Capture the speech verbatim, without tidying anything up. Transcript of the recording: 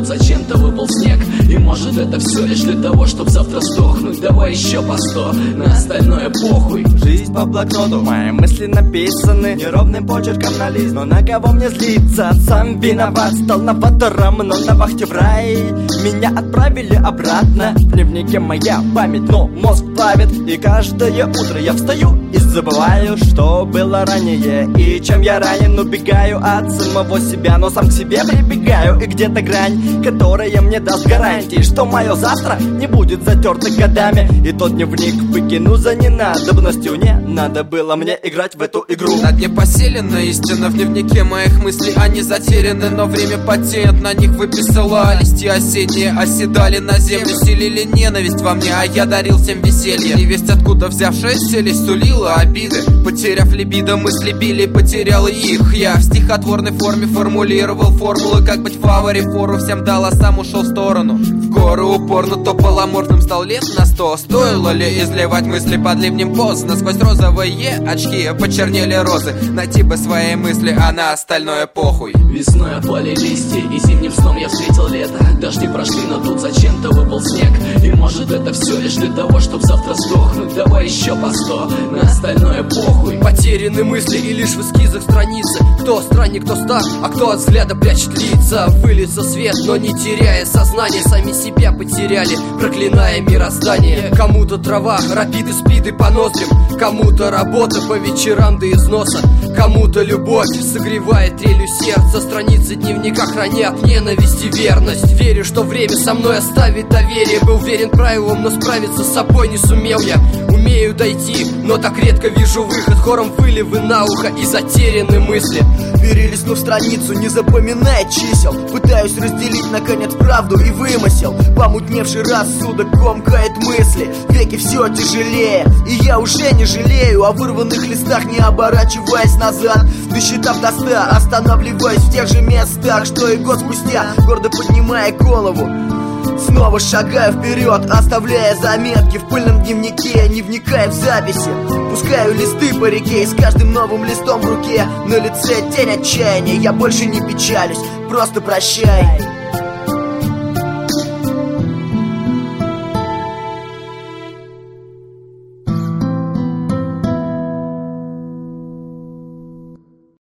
тут зачем-то выпал снег. И может это все лишь для того, чтобы завтра сдохнуть. Давай еще по сто, на остальное похуй. Жизнь по блокноту, мои мысли написаны неровным почерком на лист. Но на кого мне злиться? Сам виноват, стал новатором, но на вахте в рай. Меня отправили обратно. В дневнике моя память, но мозг плавит. И каждое утро я встаю и забываю, что было ранее. И чем я ранен, убегаю от самого себя, но сам к себе прибегаю. И где-то грань, которая мне даст гарантии, что мое завтра не будет затерто годами. И тот дневник выкину за ненадобностью. Не надо было мне играть в эту игру. На дне поселена истина в дневнике моих мыслей. Они затеряны, но время потеет, на них выписала. Листья осенние оседали на землю, селили ненависть во мне, а я дарил всем веселье. И весть откуда взявшись, селись сулила обиды. Потеряв либидо, мысли били, потерял их. Я в стихотворной форме формулировал формулы, как быть в фаворе, фору всем дал, а сам ушел в сторону. В горы упорно топал, аморфным стал лет на сто. Стоило ли изливать мысли под ливнем поздно? Сквозь розовые очки почернели розы. Найти бы свои мысли, а на остальное похуй. Весной опали листья, и зимним сном я встретил лето. Дожди прошли, но тут зачем-то выпал снег. И может это все лишь для того, чтобы завтра сдохнуть. Давай еще по сто, на остальное похуй. Потеряны мысли и лишь в эскизах страницы. Кто странник, кто стар, а кто от взгляда прячет лица. Выльется свет, но не теряя сознание. Сами себя потеряли, проклиная мироздание. Кому-то трава, рапиды, спиды по ноздрям. Кому-то работа по вечерам до износа. Кому-то любовь согревает трелью сердца. Страницы дневника хранят ненависть и верность. Верю, что время со мной оставит доверие. Был верен правилам, но справиться с собой не сумел я. Умею дойти, но так редко вижу выход. Хором выливы на ухо и затеряны мысли. Перелистнув страницу, не запоминая чисел, пытаюсь разделить, наконец, правду и вымысел. Помутневший рассудок комкает мысли. Веки все тяжелее, и я уже не жалею о вырванных листах, не оборачиваясь назад. Досчитав до ста, останавливаясь в тех же местах, что и год спустя, гордо поднимая голову, снова шагаю вперед, оставляя заметки в пыльном дневнике, не вникая в записи. Пускаю листы по реке, и с каждым новым листом в руке на лице тень отчаяния. Я больше не печалюсь, просто прощай.